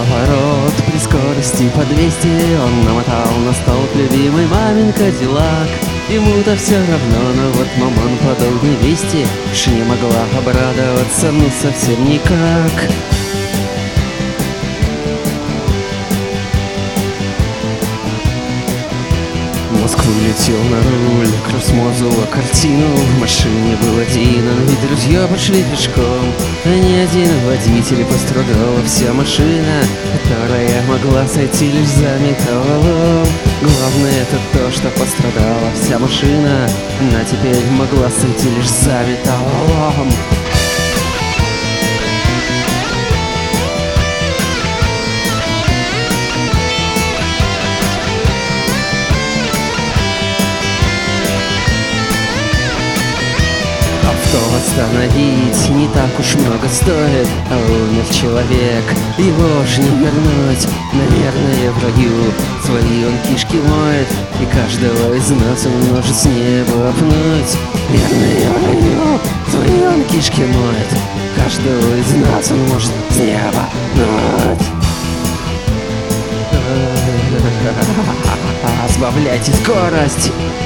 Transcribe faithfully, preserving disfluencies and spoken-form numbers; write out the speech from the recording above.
поворот при скорости по двести он намотал на столб любимый мамин Кадиллак. Ему-то все равно, но вот маман подал невесте, уж не могла обрадоваться, ну совсем никак. В Москву летел на руль, кросс-мозула картину. В машине был один, он ведь друзья пошли пешком. А ни один водитель, пострадала вся машина, которая могла сойти лишь за металлолом. Главное это то, что пострадала вся машина, она теперь могла сойти лишь за металлолом. Авто остановить не так уж много стоит, а умер человек, его ж не вернуть. Наверное, в раю свои он кишки моет, и каждого из нас он может с неба пнуть. Наверное, в раю свои он кишки моет, каждого из нас он может с неба пнуть. Сбавляйте скорость!